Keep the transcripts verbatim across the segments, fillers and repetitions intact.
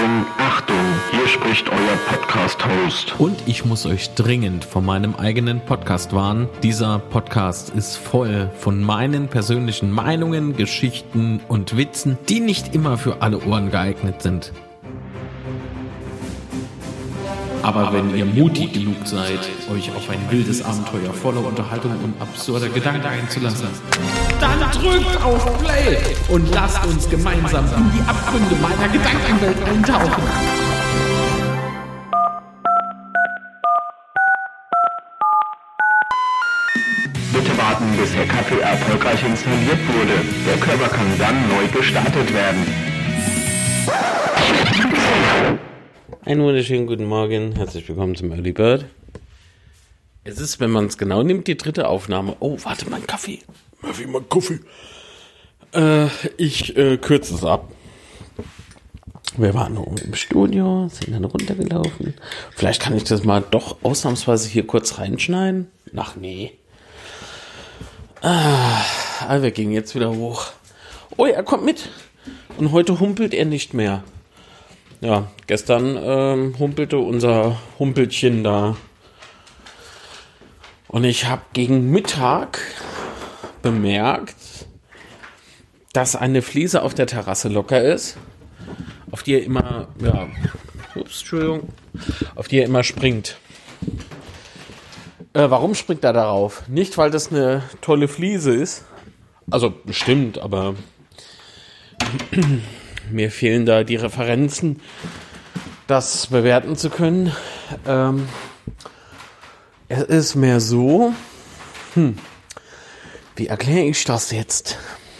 Achtung, Achtung, hier spricht euer Podcast-Host. Und ich muss euch dringend von meinem eigenen Podcast warnen. Dieser Podcast ist voll von meinen persönlichen Meinungen, Geschichten und Witzen, die nicht immer für alle Ohren geeignet sind. Aber wenn ihr mutig genug seid, euch auf ein wildes Abenteuer voller Unterhaltung und absurder Gedanken einzulassen, dann drückt auf Play und lasst uns gemeinsam in die Abgründe meiner Gedankenwelt eintauchen. Bitte warten, bis der Kaffee erfolgreich installiert wurde. Der Körper kann dann neu gestartet werden. Einen wunderschönen guten Morgen, herzlich willkommen zum Early Bird. Es ist, wenn man es genau nimmt, die dritte Aufnahme. Oh, warte, mein Kaffee. Murphy, mein Kaffee. Äh, ich äh, kürze es ab. Wir waren oben im Studio, sind dann runtergelaufen. Vielleicht kann ich das mal doch ausnahmsweise hier kurz reinschneiden. Ach nee. Ah, wir gehen jetzt wieder hoch. Oh, er kommt mit. Und heute humpelt er nicht mehr. Ja, gestern ähm, humpelte unser Humpelchen da. Und ich habe gegen Mittag bemerkt, dass eine Fliese auf der Terrasse locker ist, auf die er immer, ja, ups, Entschuldigung, auf die er immer springt. Äh, warum springt er darauf? Nicht, weil das eine tolle Fliese ist. Also bestimmt, aber mir fehlen da die Referenzen, das bewerten zu können. Ähm, es ist mehr so, hm, wie erkläre ich das jetzt?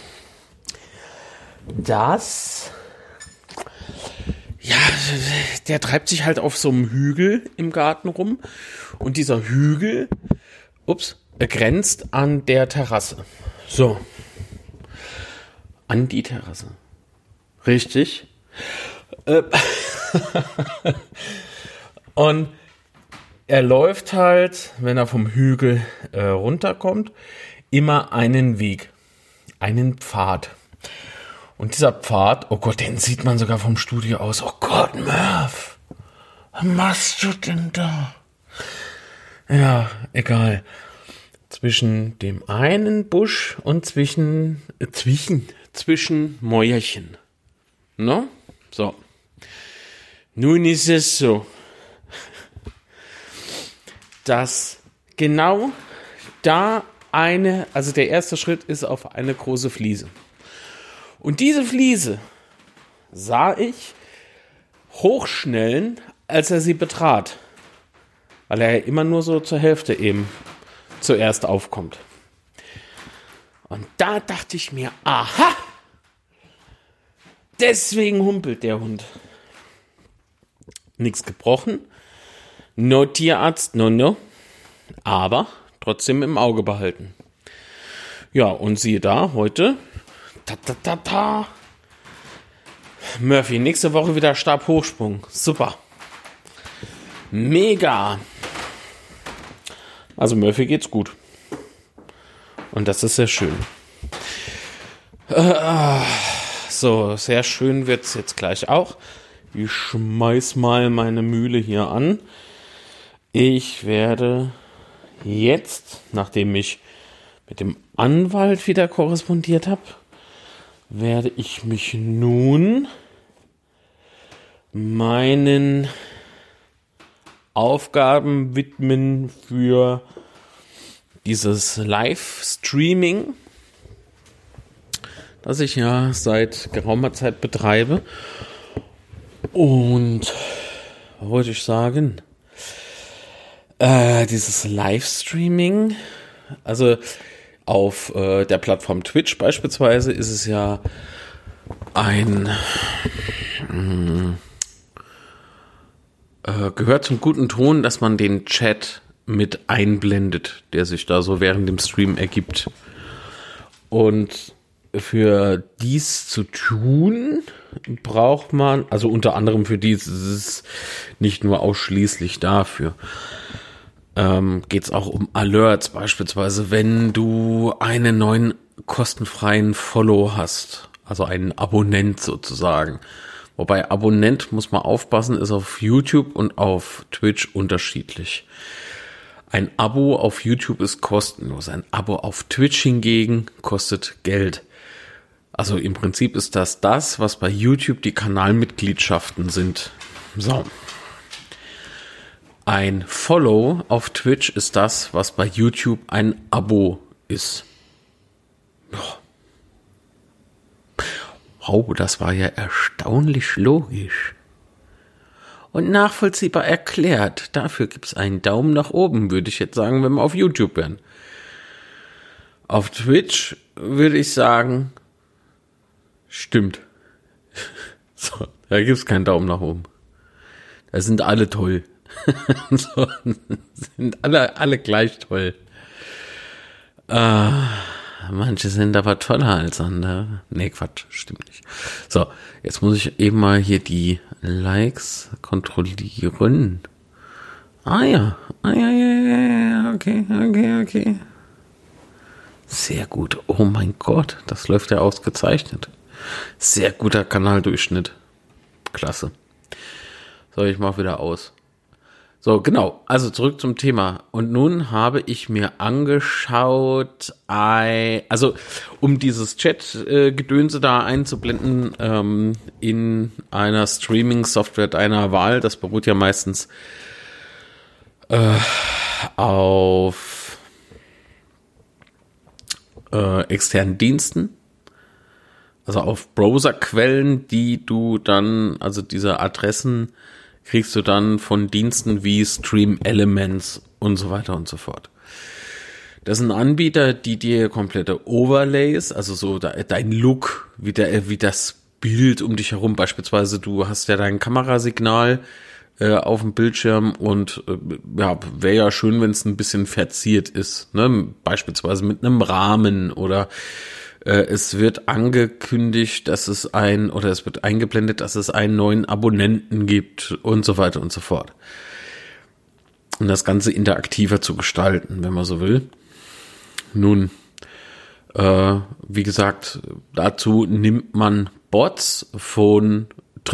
Das, ja, der treibt sich halt auf so einem Hügel im Garten rum und dieser Hügel, ups, grenzt an der Terrasse. So, an die Terrasse. Richtig. Äh, und er läuft halt, wenn er vom Hügel äh, runterkommt, immer einen Weg, einen Pfad. Und dieser Pfad, oh Gott, den sieht man sogar vom Studio aus. Oh Gott, Murph, was machst du denn da? Ja, egal. Zwischen dem einen Busch und zwischen, äh, zwischen, zwischen Mäuerchen. No? So. Nun ist es so, dass genau da eine, also der erste Schritt ist auf eine große Fliese. Und diese Fliese sah ich hochschnellen, als er sie betrat. Weil er immer nur so zur Hälfte eben zuerst aufkommt. Und da dachte ich mir, aha! Deswegen humpelt der Hund. Nichts gebrochen. No Tierarzt, no, no. Aber trotzdem im Auge behalten. Ja, und siehe da, heute. Ta, ta, ta, ta. Murphy, nächste Woche wieder Stabhochsprung. Super. Mega. Also Murphy geht's gut. Und das ist sehr schön. Äh, So, sehr schön wird's jetzt gleich auch. Ich schmeiß mal meine Mühle hier an. Ich werde jetzt, nachdem ich mit dem Anwalt wieder korrespondiert habe, werde ich mich nun meinen Aufgaben widmen für dieses Livestreaming, das ich ja seit geraumer Zeit betreibe. Und was wollte ich sagen? Äh, dieses Livestreaming, also auf äh, der Plattform Twitch beispielsweise ist es ja ein mh, äh, gehört zum guten Ton, dass man den Chat mit einblendet, der sich da so während dem Stream ergibt. Und für dies zu tun, braucht man, also unter anderem für dies, ist es nicht nur ausschließlich dafür, ähm, geht es auch um Alerts, beispielsweise, wenn du einen neuen kostenfreien Follow hast, also einen Abonnent sozusagen, Wobei Abonnent, muss man aufpassen, ist auf YouTube und auf Twitch unterschiedlich. Ein Abo auf YouTube ist kostenlos. Ein Abo auf Twitch hingegen kostet Geld. Also im Prinzip ist das das, was bei YouTube die Kanalmitgliedschaften sind. So. Ein Follow auf Twitch ist das, was bei YouTube ein Abo ist. Ja. Wow, das war ja erstaunlich logisch. Und nachvollziehbar erklärt. Dafür gibt es einen Daumen nach oben, würde ich jetzt sagen, wenn wir auf YouTube wären. Auf Twitch würde ich sagen, stimmt. So, da gibt es keinen Daumen nach oben. Da sind alle toll. So, sind alle, alle gleich toll. Äh, manche sind aber toller als andere. Nee, Quatsch, stimmt nicht. So, jetzt muss ich eben mal hier die Likes kontrollieren. Ah ja, ah ja, ja, ja, ja, okay, okay, okay. Sehr gut. Oh mein Gott, das läuft ja ausgezeichnet. Sehr guter Kanaldurchschnitt. Klasse. So, ich mach wieder aus. So, genau. Also zurück zum Thema. Und nun habe ich mir angeschaut, also um dieses Chat-Gedönse da einzublenden ähm, in einer Streaming-Software deiner Wahl, das beruht ja meistens äh, auf äh, externen Diensten, also auf Browserquellen, die du dann, also diese Adressen kriegst du dann von Diensten wie Stream Elements und so weiter und so fort. Das sind Anbieter, die dir komplette Overlays, also so dein Look, wie, der, wie das Bild um dich herum, beispielsweise du hast ja dein Kamerasignal äh, auf dem Bildschirm und äh, ja, wäre ja schön, wenn es ein bisschen verziert ist, ne? Beispielsweise mit einem Rahmen oder es wird angekündigt, dass es ein, oder es wird eingeblendet, dass es einen neuen Abonnenten gibt und so weiter und so fort. Um das Ganze interaktiver zu gestalten, wenn man so will. Nun, äh, wie gesagt, dazu nimmt man Bots von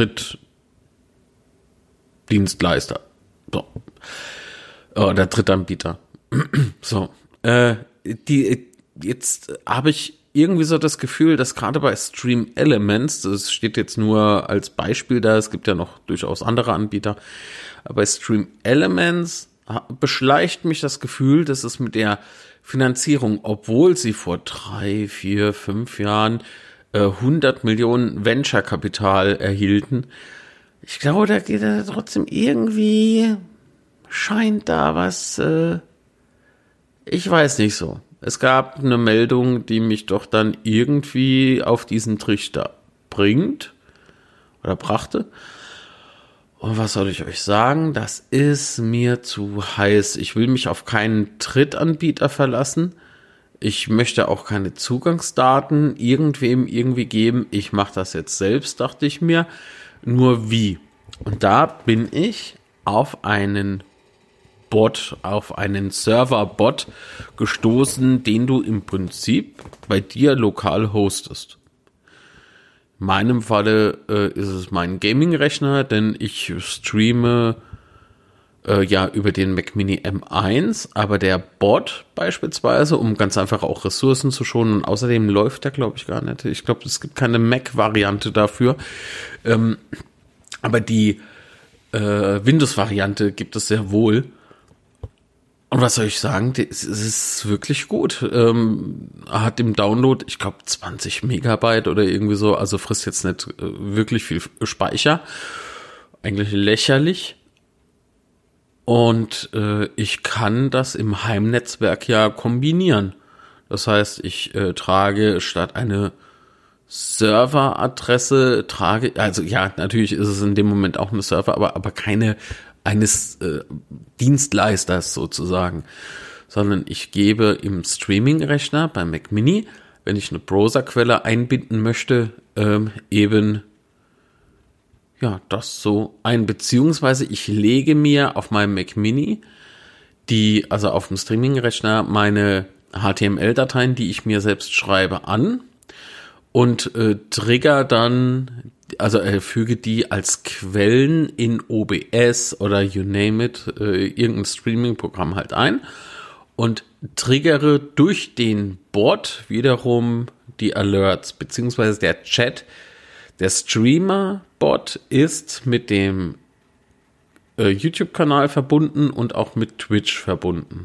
Drittdienstleister. So. Oder Drittanbieter. So. Äh, die, jetzt habe ich irgendwie so das Gefühl, dass gerade bei Stream Elements, das steht jetzt nur als Beispiel da, es gibt ja noch durchaus andere Anbieter, aber bei Stream Elements beschleicht mich das Gefühl, dass es mit der Finanzierung, obwohl sie vor drei, vier, fünf Jahren äh, hundert Millionen Venture-Kapital erhielten, ich glaube, da geht da trotzdem irgendwie, scheint da was, äh, ich weiß nicht so. Es gab eine Meldung, die mich doch dann irgendwie auf diesen Trichter bringt oder brachte. Und was soll ich euch sagen? Das ist mir zu heiß. Ich will mich auf keinen Drittanbieter verlassen. Ich möchte auch keine Zugangsdaten irgendwem irgendwie geben. Ich mache das jetzt selbst, dachte ich mir. Nur wie? Und da bin ich auf einen Bot, auf einen Server-Bot gestoßen, den du im Prinzip bei dir lokal hostest. In meinem Falle äh, ist es mein Gaming-Rechner, denn ich streame äh, ja über den Mac Mini M eins, aber der Bot beispielsweise, um ganz einfach auch Ressourcen zu schonen, und außerdem läuft der, glaube ich, gar nicht. Ich glaube, es gibt keine Mac-Variante dafür. Ähm, aber die äh, Windows-Variante gibt es sehr wohl. Und was soll ich sagen? Es ist wirklich gut. Ähm, hat im Download, ich glaube, zwanzig Megabyte oder irgendwie so. Also frisst jetzt nicht äh, wirklich viel Speicher. Eigentlich lächerlich. Und äh, ich kann das im Heimnetzwerk ja kombinieren. Das heißt, ich äh, trage statt eine Serveradresse, trage, also ja, natürlich ist es in dem Moment auch eine Server, aber, aber keine eines äh, Dienstleisters sozusagen, sondern ich gebe im Streaming-Rechner beim Mac Mini, wenn ich eine Browserquelle einbinden möchte, ähm, eben ja das so ein, beziehungsweise ich lege mir auf meinem Mac Mini die, also auf dem Streaming-Rechner meine H T M L-Dateien, die ich mir selbst schreibe, an und äh, trigger dann also äh, füge die als Quellen in O B S oder you name it, äh, irgendein Streaming-Programm halt ein und triggere durch den Bot wiederum die Alerts, beziehungsweise der Chat. Der Streamer-Bot ist mit dem äh, YouTube-Kanal verbunden und auch mit Twitch verbunden.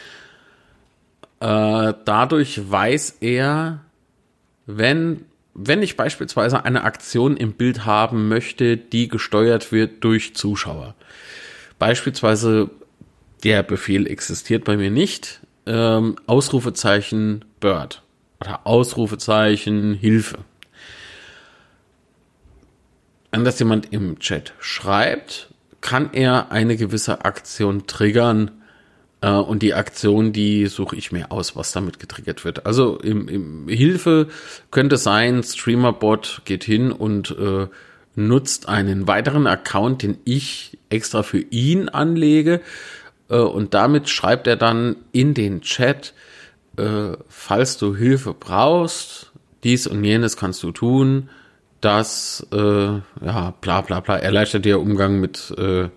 Äh, dadurch weiß er, wenn, wenn ich beispielsweise eine Aktion im Bild haben möchte, die gesteuert wird durch Zuschauer. Beispielsweise der Befehl existiert bei mir nicht, ähm, Ausrufezeichen Bird oder Ausrufezeichen Hilfe. Wenn das jemand im Chat schreibt, kann er eine gewisse Aktion triggern, äh, und die Aktion, die suche ich mir aus, was damit getriggert wird. Also im, im Hilfe könnte sein, Streamerbot geht hin und äh, nutzt einen weiteren Account, den ich extra für ihn anlege, äh, und damit schreibt er dann in den Chat, äh, falls du Hilfe brauchst, dies und jenes kannst du tun, das, äh, ja, bla bla bla, erleichtert dir Umgang mit, äh,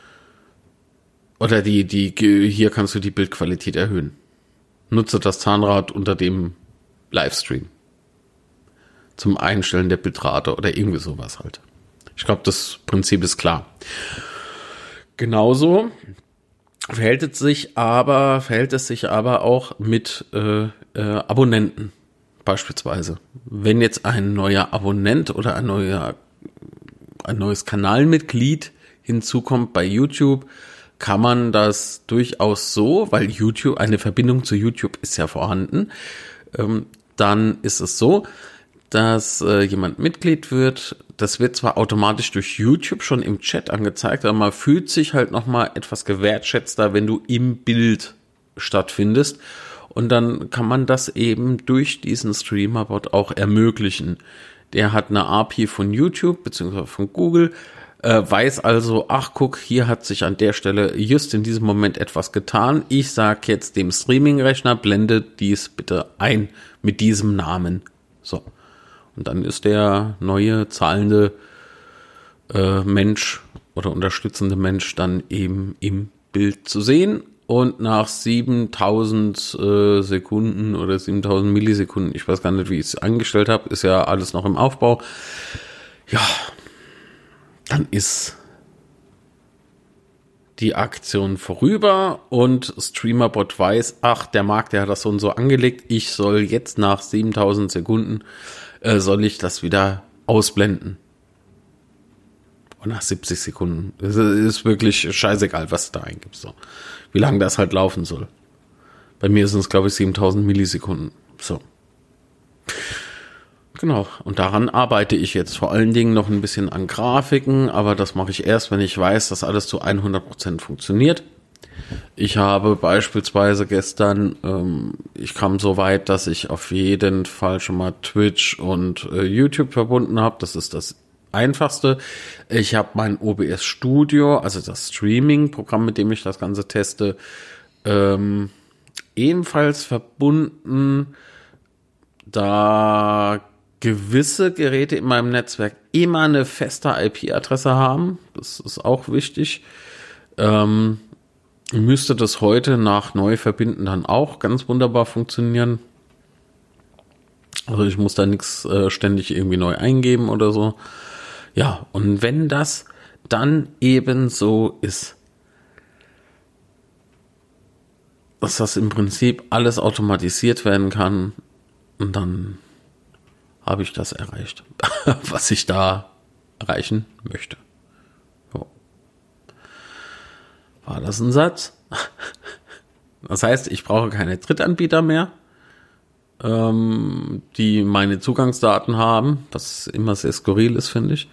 oder die, die, hier kannst du die Bildqualität erhöhen. Nutze das Zahnrad unter dem Livestream zum Einstellen der Bitrate oder irgendwie sowas halt. Ich glaube, das Prinzip ist klar. Genauso verhält es sich aber, verhält es sich aber auch mit äh, äh, Abonnenten. Beispielsweise, wenn jetzt ein neuer Abonnent oder ein neuer, ein neues Kanalmitglied hinzukommt bei YouTube, kann man das durchaus so, weil YouTube, eine Verbindung zu YouTube ist ja vorhanden, ähm, dann ist es so, dass äh, jemand Mitglied wird. Das wird zwar automatisch durch YouTube schon im Chat angezeigt, aber man fühlt sich halt nochmal etwas gewertschätzter, wenn du im Bild stattfindest. Und dann kann man das eben durch diesen Streamerbot auch ermöglichen. Der hat eine A P I von YouTube bzw. von Google, äh, weiß also, ach guck, hier hat sich an der Stelle just in diesem Moment etwas getan. Ich sage jetzt dem Streaming-Rechner, blende dies bitte ein mit diesem Namen. So. Und dann ist der neue zahlende äh, Mensch oder unterstützende Mensch dann eben im Bild zu sehen. Und nach siebentausend äh, Sekunden oder siebentausend Millisekunden, ich weiß gar nicht, wie ich es eingestellt habe, ist ja alles noch im Aufbau. Ja, dann ist die Aktion vorüber und Streamerbot weiß, ach, der Marc, der hat das so und so angelegt, ich soll jetzt nach siebentausend Sekunden, äh, soll ich das wieder ausblenden. Und nach siebzig Sekunden. Es ist wirklich scheißegal, was du da eingibst. So. Wie lange das halt laufen soll. Bei mir sind es, glaube ich, siebentausend Millisekunden. So. Genau. Und daran arbeite ich jetzt vor allen Dingen noch ein bisschen an Grafiken, aber das mache ich erst, wenn ich weiß, dass alles zu hundert Prozent funktioniert. Ich habe beispielsweise gestern, ähm, ich kam so weit, dass ich auf jeden Fall schon mal Twitch und äh, YouTube verbunden habe. Das ist das Einfachste. Ich habe mein O B S Studio, also das Streaming-Programm, mit dem ich das Ganze teste, ähm, ebenfalls verbunden, da gewisse Geräte in meinem Netzwerk immer eine feste I P-Adresse haben. Das ist auch wichtig. Ähm, müsste das heute nach Neuverbinden dann auch ganz wunderbar funktionieren. Also ich muss da nichts äh, ständig irgendwie neu eingeben oder so. Ja, und wenn das dann eben so ist, dass das im Prinzip alles automatisiert werden kann, und dann habe ich das erreicht, was ich da erreichen möchte. So. War das ein Satz? Das heißt, ich brauche keine Drittanbieter mehr, ähm, die meine Zugangsdaten haben, was immer sehr skurril ist, finde ich.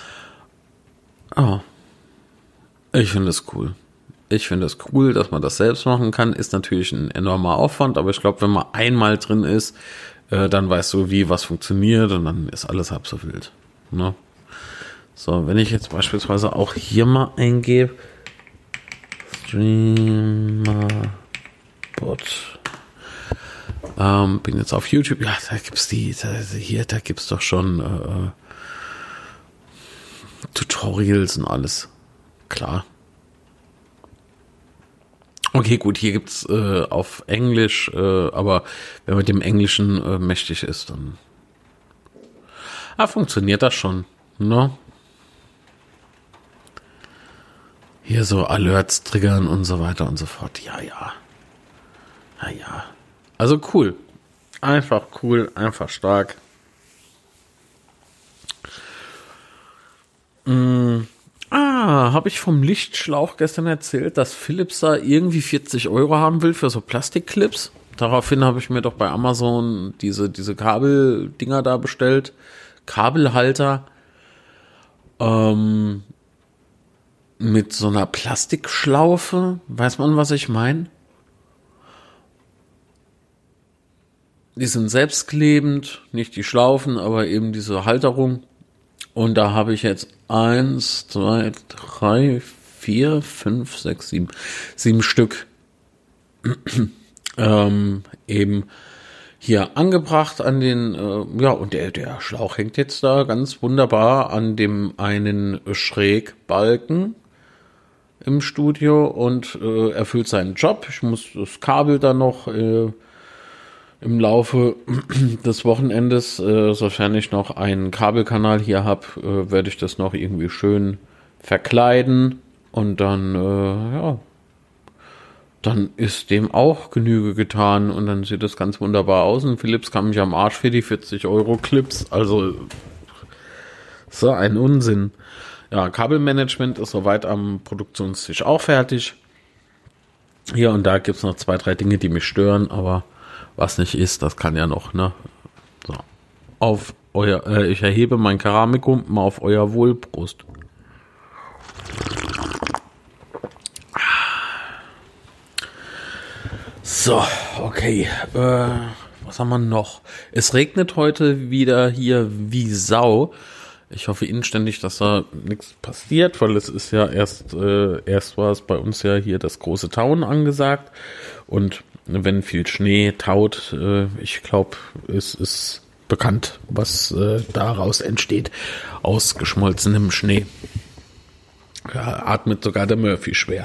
Oh. Ich finde es cool. Ich finde es cool, dass man das selbst machen kann. Ist natürlich ein enormer Aufwand, aber ich glaube, wenn man einmal drin ist, äh, dann weißt du, wie was funktioniert und dann ist alles halb so wild. Ne? So, wenn ich jetzt beispielsweise auch hier mal eingebe, Streamerbot, ähm, bin jetzt auf YouTube, ja, da gibt's die, da, hier, da gibt's doch schon, äh, Tutorials und alles. Klar. Okay, gut, hier gibt's äh, auf Englisch, äh, aber wenn man dem Englischen äh, mächtig ist, dann ah, funktioniert das schon, ne? Hier so Alerts triggern und so weiter und so fort. Ja, ja. Ja, ja. Also cool. Einfach cool, einfach stark. Mm. Ah, habe ich vom Lichtschlauch gestern erzählt, dass Philips da irgendwie vierzig Euro haben will für so Plastikclips. Daraufhin habe ich mir doch bei Amazon diese, diese Kabeldinger da bestellt. Kabelhalter. Ähm, mit so einer Plastikschlaufe. Weiß man, was ich meine? Die sind selbstklebend, nicht die Schlaufen, aber eben diese Halterung. Und da habe ich jetzt eins, zwei, drei, vier, fünf, sechs, sieben, sieben Stück ähm, eben hier angebracht an den, äh, ja, und der, der Schlauch hängt jetzt da ganz wunderbar an dem einen Schrägbalken im Studio und äh, erfüllt seinen Job. Ich muss das Kabel dann noch äh, im Laufe des Wochenendes, äh, sofern ich noch einen Kabelkanal hier habe, äh, werde ich das noch irgendwie schön verkleiden und dann, äh, ja, dann ist dem auch Genüge getan und dann sieht das ganz wunderbar aus und Philips kann mich am Arsch für die vierzig Euro Clips, also so ein Unsinn. Ja, Kabelmanagement ist soweit am Produktionstisch auch fertig. Hier und da gibt's noch zwei, drei Dinge, die mich stören, aber was nicht ist, das kann ja noch, ne? So. Auf euer, äh, ich erhebe mein Keramikkumpen auf euer Wohl. Prost. So, okay. Äh, was haben wir noch? Es regnet heute wieder hier wie Sau. Ich hoffe inständig, dass da nichts passiert, weil es ist ja erst, äh, erst war es bei uns ja hier das große Tauen angesagt und wenn viel Schnee taut, äh, ich glaube, es ist bekannt, was äh, daraus entsteht, aus geschmolzenem Schnee. Ja, atmet sogar der Murphy schwer.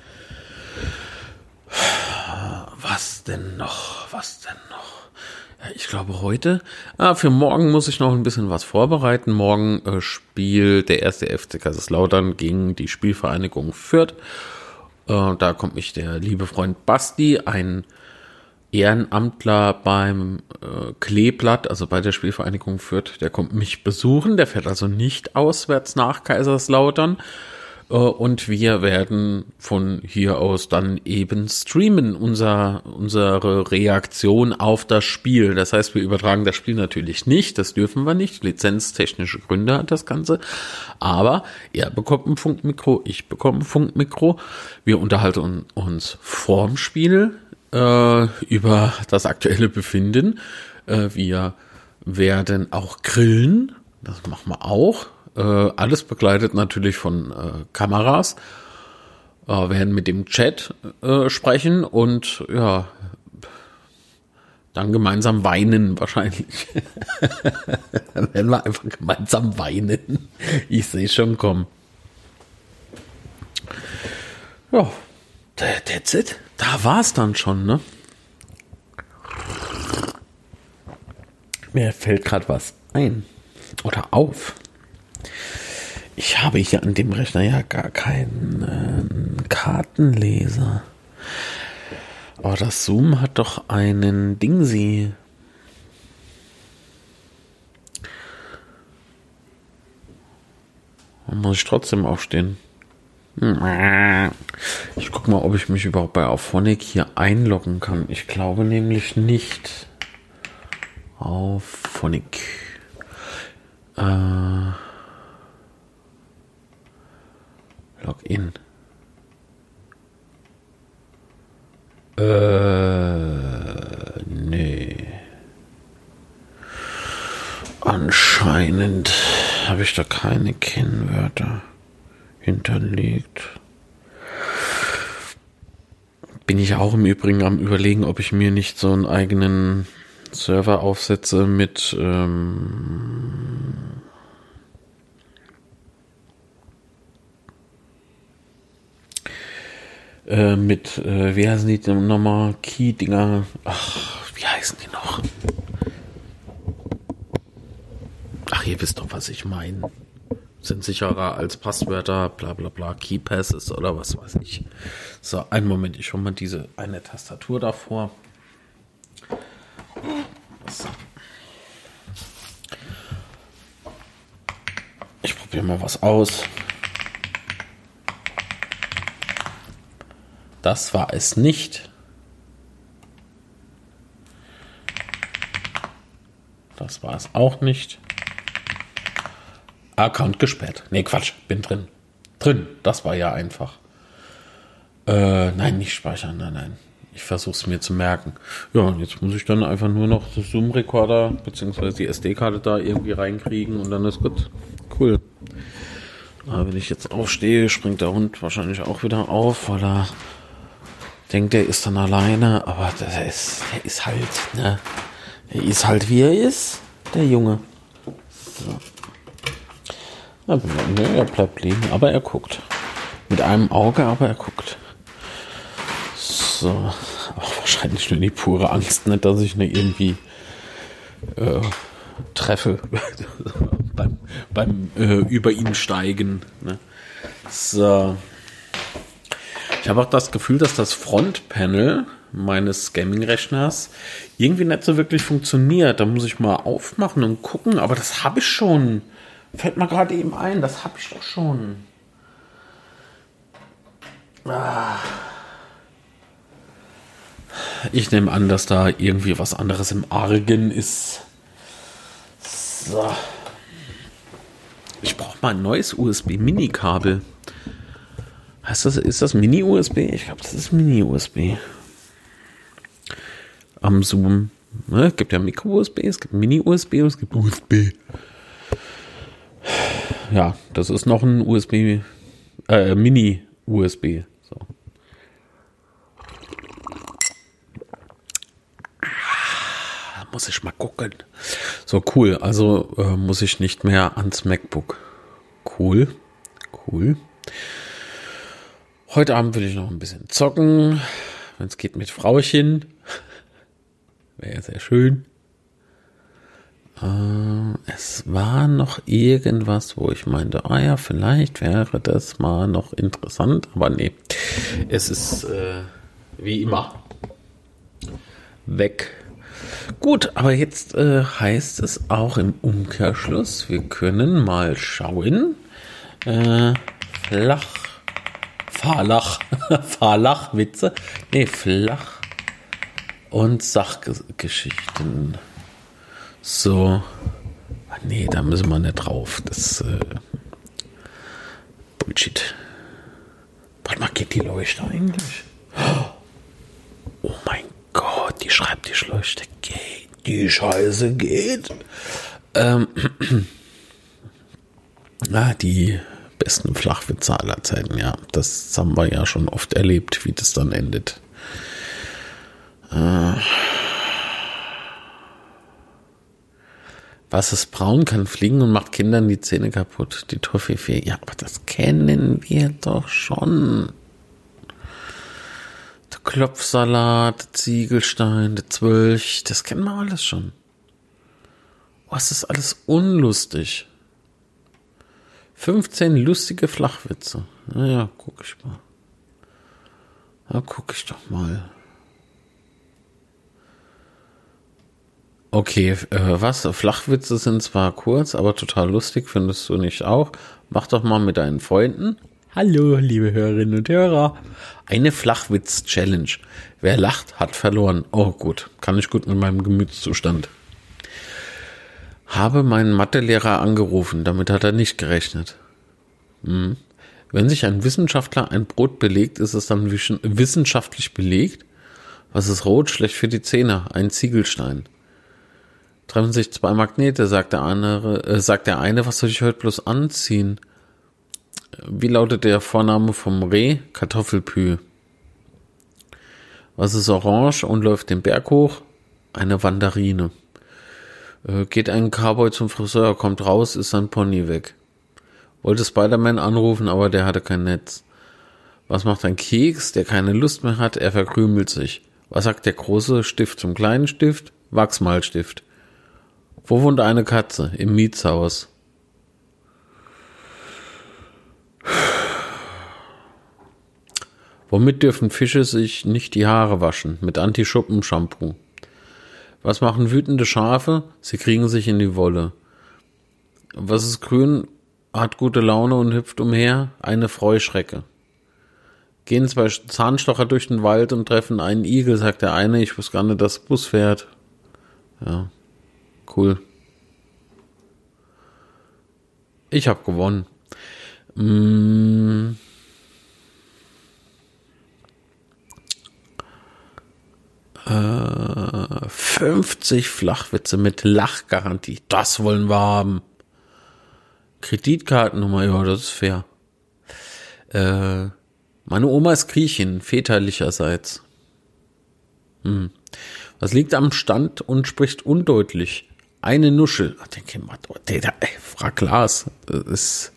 Was denn noch? Was denn noch? Ja, ich glaube heute, ah, für morgen muss ich noch ein bisschen was vorbereiten. Morgen äh, spielt der erste F C Kaiserslautern gegen die Spielvereinigung Fürth. Äh, da kommt mich der liebe Freund Basti, ein Ehrenamtler beim äh, Kleeblatt, also bei der Spielvereinigung Fürth, der kommt mich besuchen. Der fährt also nicht auswärts nach Kaiserslautern. Äh, und wir werden von hier aus dann eben streamen, unser, unsere Reaktion auf das Spiel. Das heißt, wir übertragen das Spiel natürlich nicht, das dürfen wir nicht. Lizenztechnische Gründe hat das Ganze. Aber er bekommt ein Funkmikro, ich bekomme ein Funkmikro. Wir unterhalten uns vorm Spiel über das aktuelle Befinden. Wir werden auch grillen, das machen wir auch. Alles begleitet natürlich von Kameras. Wir werden mit dem Chat sprechen und ja, dann gemeinsam weinen wahrscheinlich. Dann werden wir einfach gemeinsam weinen. Ich sehe schon kommen. Ja, that's it. Da war es dann schon, ne? Mir fällt gerade was ein oder auf. Ich habe hier an dem Rechner ja gar keinen äh, Kartenleser. Aber das Zoom hat doch einen Dingsi. Da muss ich trotzdem aufstehen. Ich guck mal, ob ich mich überhaupt bei Auphonic hier einloggen kann. Ich glaube nämlich nicht. Auphonic. Äh, Login. Äh, nee. Anscheinend habe ich da keine Kennwörter hinterlegt. Bin ich auch im Übrigen am Überlegen, ob ich mir nicht so einen eigenen Server aufsetze mit ähm, Äh, mit, äh, wie heißen die nochmal? Key-Dinger. Ach, wie heißen die noch? Ach, ihr wisst doch, was ich meine. Sind sicherer als Passwörter, bla bla bla, Keypasses oder was weiß ich. So, einen Moment, ich hole mal diese eine Tastatur davor. So. Ich probiere mal was aus. Das war es nicht. Das war es auch nicht. Account gesperrt. Nee, Quatsch, bin drin. Drin, das war ja einfach. Äh, nein, nicht speichern, nein, nein. Ich versuche es mir zu merken. Ja, und jetzt muss ich dann einfach nur noch den Zoom-Recorder bzw. die S D-Karte da irgendwie reinkriegen und dann ist gut. Cool. Aber wenn ich jetzt aufstehe, springt der Hund wahrscheinlich auch wieder auf, weil er denkt, der ist dann alleine. Aber der ist, der ist halt, ne? Der ist halt, wie er ist, der Junge. So. Na, ne, er bleibt liegen, aber er guckt. Mit einem Auge, aber er guckt. So. Aber wahrscheinlich nur die pure Angst, nicht, dass ich nicht irgendwie äh, treffe beim, beim äh, über ihn steigen. Ne? So. Ich habe auch das Gefühl, dass das Frontpanel meines Gaming-Rechners irgendwie nicht so wirklich funktioniert. Da muss ich mal aufmachen und gucken, aber das habe ich schon. Fällt mir gerade eben ein, das habe ich doch schon. Ah. Ich nehme an, dass da irgendwie was anderes im Argen ist. So. Ich brauche mal ein neues U S B-Mini-Kabel. Heißt das, ist das Mini-U S B? Ich glaube, das ist Mini-U S B. Am Zoom. Ne? Es gibt ja Micro-U S B, es gibt Mini-U S B und es gibt U S B. Ja, das ist noch ein U S B, äh, Mini-U S B. So. Muss ich mal gucken. So, cool. Also äh, muss ich nicht mehr ans MacBook. Cool. Cool. Heute Abend will ich noch ein bisschen zocken. Wenn es geht mit Frauchen. Wäre ja sehr schön. Äh, es war noch irgendwas, wo ich meinte, ah ja, vielleicht wäre das mal noch interessant. Aber nee, es ist äh, wie immer weg. Gut, aber jetzt äh, heißt es auch im Umkehrschluss, wir können mal schauen. Äh, Flach, Fahrlach, Fahrlachwitze, nee, Flach und Sachgeschichten. So, ah, nee, da müssen wir nicht drauf. Das äh, Bullshit. Warte mal, geht die Leuchte eigentlich? Oh mein Gott, die Schreibtischleuchte geht. Die Scheiße geht. Ähm, ah, die besten Flachwitze aller Zeiten, ja. Das haben wir ja schon oft erlebt, wie das dann endet. Äh, was ist braun, kann fliegen und macht Kindern die Zähne kaputt. Die Toffifee. Ja, aber das kennen wir doch schon. Der Klopfsalat, der Ziegelstein, der Zwölch. Das kennen wir alles schon. Was ist alles unlustig? fünfzehn lustige Flachwitze. Naja, guck ich mal. Ja, guck ich doch mal. Okay, äh, was? Flachwitze sind zwar kurz, aber total lustig, findest du nicht auch? Mach doch mal mit deinen Freunden. Hallo, liebe Hörerinnen und Hörer. Eine Flachwitz-Challenge. Wer lacht, hat verloren. Oh, gut. Kann ich gut mit meinem Gemütszustand. Habe meinen Mathelehrer angerufen. Damit hat er nicht gerechnet. Hm. Wenn sich ein Wissenschaftler ein Brot belegt, ist es dann wissenschaftlich belegt? Was ist rot? Schlecht für die Zähne. Ein Ziegelstein. Treffen sich zwei Magnete, sagt der andere, äh, sagt der eine, was soll ich heute bloß anziehen? Wie lautet der Vorname vom Reh? Kartoffelpü. Was ist orange und läuft den Berg hoch? Eine Mandarine. Äh, geht ein Cowboy zum Friseur, kommt raus, ist sein Pony weg. Wollte Spider-Man anrufen, aber der hatte kein Netz. Was macht ein Keks, der keine Lust mehr hat? Er verkrümelt sich. Was sagt der große Stift zum kleinen Stift? Wachsmalstift. Wo wohnt eine Katze? Im Mietshaus. Womit dürfen Fische sich nicht die Haare waschen? Mit Anti-Schuppen-Shampoo. Was machen wütende Schafe? Sie kriegen sich in die Wolle. Was ist grün, hat gute Laune und hüpft umher? Eine Freuschrecke. Gehen zwei Zahnstocher durch den Wald und treffen einen Igel, sagt der eine. Ich wusste gar nicht, dass Bus fährt. Ja, cool. Ich habe gewonnen. Mmh. Äh, fünfzig Flachwitze mit Lachgarantie. Das wollen wir haben. Kreditkartennummer, ja, das ist fair. Äh, meine Oma ist Griechin, väterlicherseits. Hm. Was liegt am Stand und spricht undeutlich? Eine Nuschel. Ach, den kennt man doch. Der, der, ey, frag Klaas. Das ist.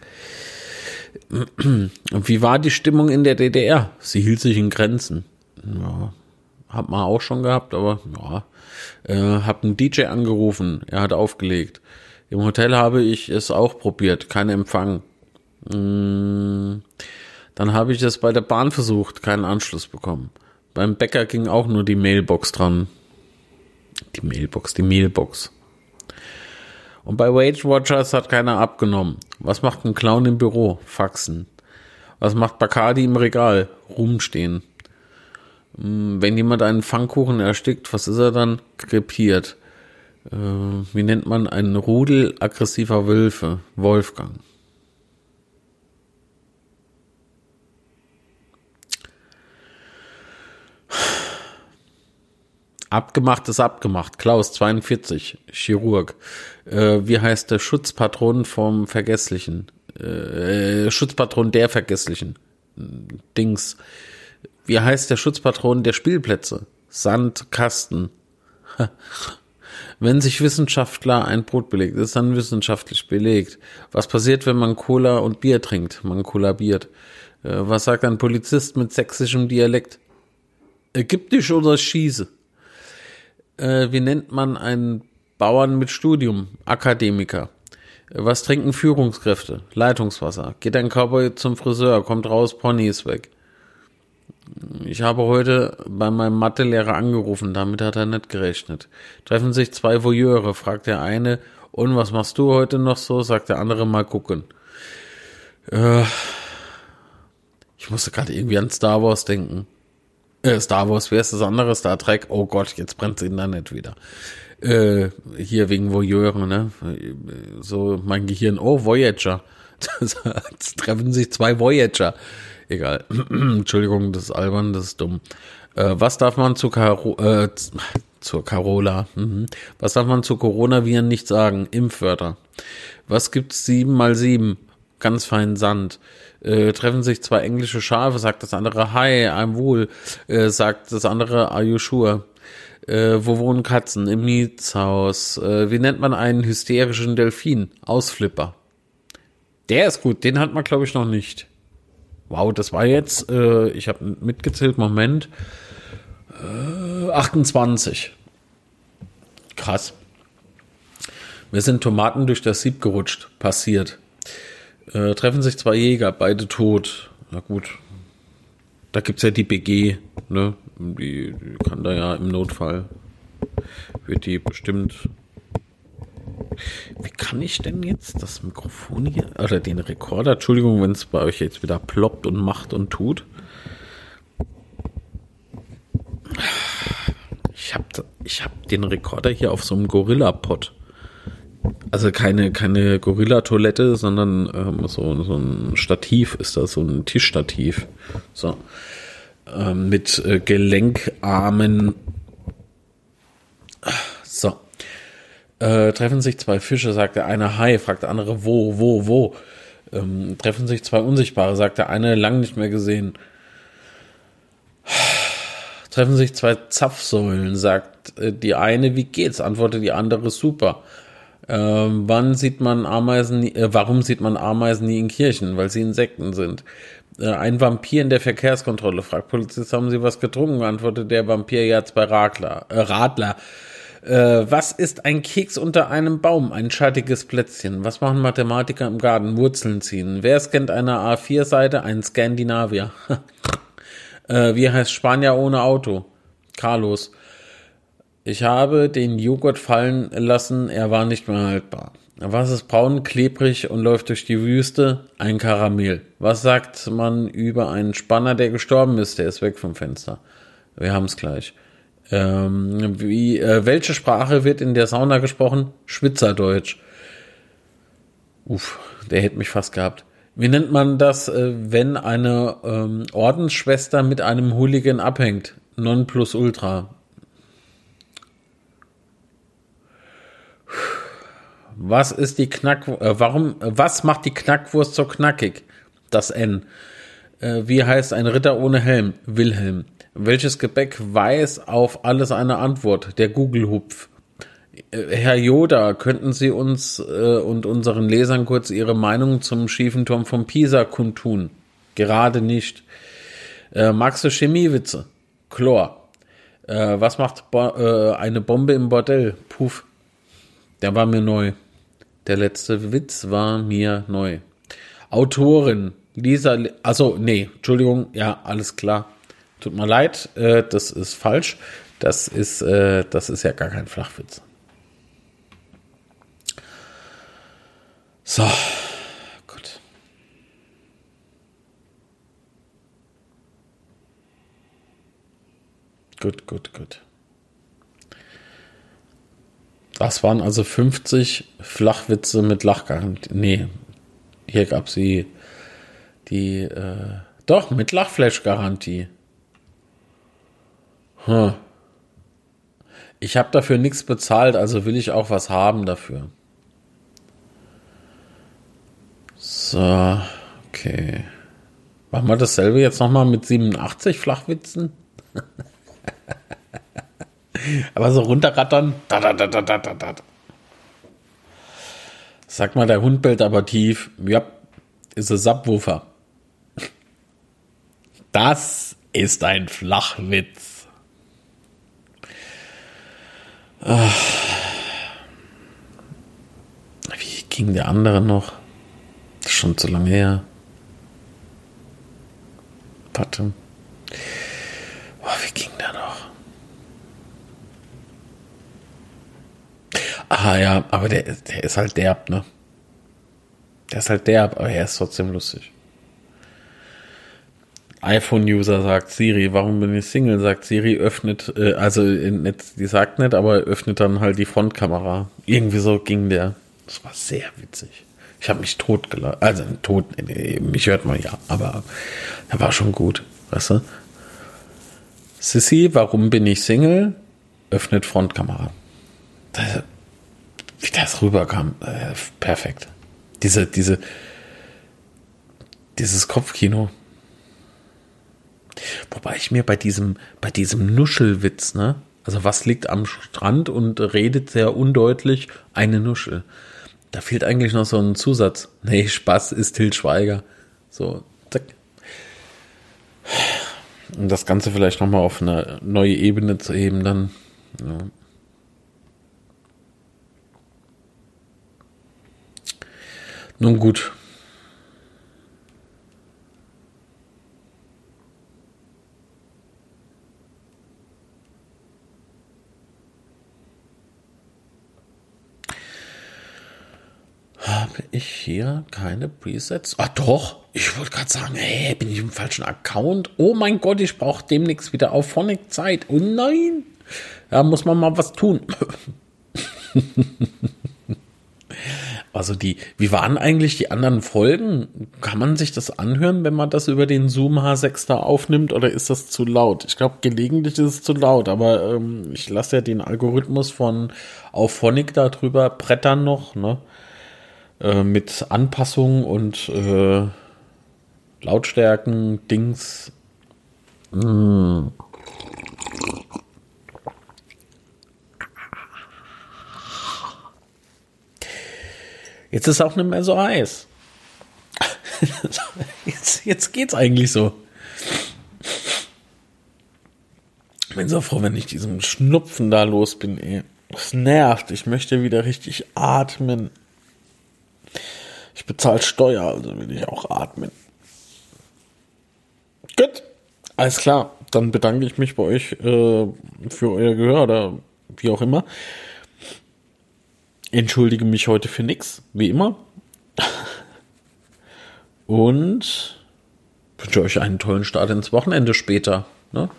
Und wie war die Stimmung in der D D R? Sie hielt sich in Grenzen. Ja. Hat man auch schon gehabt, aber ja. Äh, hab einen D J angerufen, er hat aufgelegt. Im Hotel habe ich es auch probiert, kein Empfang. Mm, dann habe ich es bei der Bahn versucht, keinen Anschluss bekommen. Beim Bäcker ging auch nur die Mailbox dran. Die Mailbox, die Mailbox. Und bei Weight Watchers hat keiner abgenommen. Was macht ein Clown im Büro? Faxen. Was macht Bacardi im Regal? Rumstehen. Wenn jemand einen Pfannkuchen erstickt, was ist er dann? Krepiert. Äh, wie nennt man einen Rudel aggressiver Wölfe? Wolfgang. Abgemacht ist abgemacht. Klaus, zweiundvierzig, Chirurg. Äh, wie heißt der Schutzpatron vom Vergesslichen? Äh, Schutzpatron der Vergesslichen. Dings. Wie heißt der Schutzpatron der Spielplätze? Sandkasten. Wenn sich Wissenschaftler ein Brot belegt, ist dann wissenschaftlich belegt. Was passiert, wenn man Cola und Bier trinkt? Man kollabiert. Äh, was sagt ein Polizist mit sächsischem Dialekt? Ägyptisch oder Schieße? Äh, wie nennt man einen Bauern mit Studium? Akademiker. Äh, was trinken Führungskräfte? Leitungswasser. Geht ein Cowboy zum Friseur, kommt raus, Pony ist weg. Ich habe heute bei meinem Mathelehrer angerufen, damit hat er nicht gerechnet. Treffen sich zwei Voyeure, fragt der eine, und was machst du heute noch so, sagt der andere, mal gucken. Äh, ich musste gerade irgendwie an Star Wars denken. Äh, Star Wars, wer ist das andere? Star Trek? Oh Gott, jetzt brennt das Internet wieder. Äh, hier wegen Voyeure, ne? So mein Gehirn, oh, Voyager. Jetzt treffen sich zwei Voyager. Egal. Entschuldigung, das ist albern, das ist dumm. Äh, was darf man zu Caro äh, zur Carola? Mhm. Was darf man zu Coronaviren nicht sagen? Impfwörter. Was gibt's sieben mal sieben? Ganz fein Sand. Äh, treffen sich zwei englische Schafe, sagt das andere Hi, I'm wohl, äh, sagt das andere Are you sure? Äh, wo wohnen Katzen? Im Mietshaus. Äh, wie nennt man einen hysterischen Delfin? Ausflipper. Der ist gut, den hat man glaube ich noch nicht. Wow, das war jetzt, äh, ich habe mitgezählt, Moment, äh, achtundzwanzig. Krass. Mir sind Tomaten durch das Sieb gerutscht, passiert. Äh, treffen sich zwei Jäger, beide tot. Na gut, da gibt's ja die B G, ne? Die, die kann da ja im Notfall, wird die bestimmt... Wie kann ich denn jetzt das Mikrofon hier, oder den Rekorder, Entschuldigung, wenn es bei euch jetzt wieder ploppt und macht und tut. Ich habe ich hab den Rekorder hier auf so einem Gorilla-Pod. Also keine, keine Gorilla-Toilette, sondern ähm, so, so ein Stativ ist das, so ein Tischstativ. So. Ähm, mit äh, Gelenkarmen. So. Äh, treffen sich zwei Fische, sagt der eine Hi, fragt der andere wo, wo, wo. Ähm, treffen sich zwei Unsichtbare, sagt der eine lang nicht mehr gesehen. Treffen sich zwei Zapfsäulen, sagt äh, die eine, wie geht's? Antwortet die andere super. Ähm, wann sieht man Ameisen, nie- äh, warum sieht man Ameisen nie in Kirchen? Weil sie Insekten sind. Äh, ein Vampir in der Verkehrskontrolle, fragt Polizist, haben Sie was getrunken? Antwortet der Vampir, ja, zwei Radler. Äh, Radler. Äh, was ist ein Keks unter einem Baum? Ein schattiges Plätzchen. Was machen Mathematiker im Garten? Wurzeln ziehen. Wer scannt eine A vier Seite? Ein Skandinavier. äh, wie heißt Spanier ohne Auto? Carlos. Ich habe den Joghurt fallen lassen, er war nicht mehr haltbar. Was ist braun, klebrig und läuft durch die Wüste? Ein Karamell. Was sagt man über einen Spanner, der gestorben ist? Der ist weg vom Fenster. Wir haben es gleich. Ähm, wie, äh, welche Sprache wird in der Sauna gesprochen? Schwitzerdeutsch. Uff, der hätte mich fast gehabt. Wie nennt man das, äh, wenn eine ähm, Ordensschwester mit einem Hooligan abhängt? Nonplusultra. Was ist die Knack, äh, warum, äh, was macht die Knackwurst so knackig? Das N. Äh, wie heißt ein Ritter ohne Helm? Wilhelm. Welches Gebäck weiß auf alles eine Antwort? Der Gugelhupf. Äh, Herr Yoda, könnten Sie uns äh, und unseren Lesern kurz Ihre Meinung zum schiefen Turm von Pisa kundtun? Gerade nicht. Äh, magst du Chemiewitze? Chlor. Äh, was macht Bo- äh, eine Bombe im Bordell? Puff. Der war mir neu. Der letzte Witz war mir neu. Autorin, Lisa, also nee, Entschuldigung, ja, alles klar. Tut mir leid, äh, das ist falsch. Das ist, äh, das ist ja gar kein Flachwitz. So, gut. Gut, gut, gut. Das waren also fünfzig Flachwitze mit Lachgarantie. Nee, hier gab es die, die äh, doch, mit Lachflash-Garantie. Hm. Ich habe dafür nichts bezahlt, also will ich auch was haben dafür. So, okay. Machen wir dasselbe jetzt nochmal mit siebenundachtzig Flachwitzen? Aber so runterrattern. Da, da, da, da, da, da, da. Sag mal, der Hund bellt aber tief. Ja, ist ein Subwoofer. Das ist ein Flachwitz. Ach. Wie ging der andere noch? Das ist schon zu lange her. Warte. Oh, wie ging der noch? Ah ja, aber der, der ist halt derb, ne? Der ist halt derb, aber er ist trotzdem lustig. iPhone-User sagt Siri, warum bin ich Single? Sagt Siri, öffnet, äh, also nicht, die sagt nicht, aber öffnet dann halt die Frontkamera. Irgendwie so ging der. Das war sehr witzig. Ich habe mich tot gelacht. Also tot, nee, mich hört man ja, aber er war schon gut, weißt du? Sissy, warum bin ich Single? Öffnet Frontkamera. Das, wie das rüberkam, äh, perfekt. Diese, diese, dieses Kopfkino. Wobei ich mir bei diesem, bei diesem Nuschelwitz, ne, also was liegt am Strand und redet sehr undeutlich, eine Nuschel. Da fehlt eigentlich noch so ein Zusatz. Nee, Spaß ist Til Schweiger. So, zack. Um das Ganze vielleicht nochmal auf eine neue Ebene zu heben, dann, ja. Nun gut. Habe ich hier keine Presets? Ah doch, ich wollte gerade sagen, hey, bin ich im falschen Account? Oh mein Gott, ich brauche demnächst wieder auf Phonic Zeit. Oh nein, da muss man mal was tun. Also die, wie waren eigentlich die anderen Folgen? Kann man sich das anhören, wenn man das über den Zoom H sechs da aufnimmt, oder ist das zu laut? Ich glaube, gelegentlich ist es zu laut, aber ähm, ich lasse ja den Algorithmus von Auphonic da drüber brettern noch, ne? Äh, mit Anpassungen und äh, Lautstärken, Dings. Mm. Jetzt ist auch nicht mehr so heiß. Jetzt, jetzt geht's eigentlich so. Ich bin so froh, wenn ich diesem Schnupfen da los bin, ey. Das nervt. Ich möchte wieder richtig atmen. Ich bezahle Steuer, also will ich auch atmen. Gut. Alles klar. Dann bedanke ich mich bei euch äh, für euer Gehör oder wie auch immer. Entschuldige mich heute für nix, wie immer. Und wünsche euch einen tollen Start ins Wochenende später. Ne?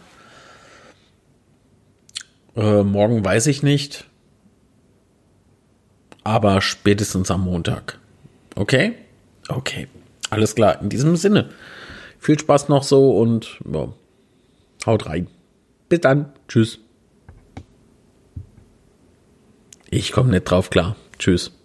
Äh, morgen weiß ich nicht. Aber spätestens am Montag. Okay? Okay. Alles klar. In diesem Sinne. Viel Spaß noch so und ja, haut rein. Bis dann. Tschüss. Ich komme nicht drauf klar. Tschüss.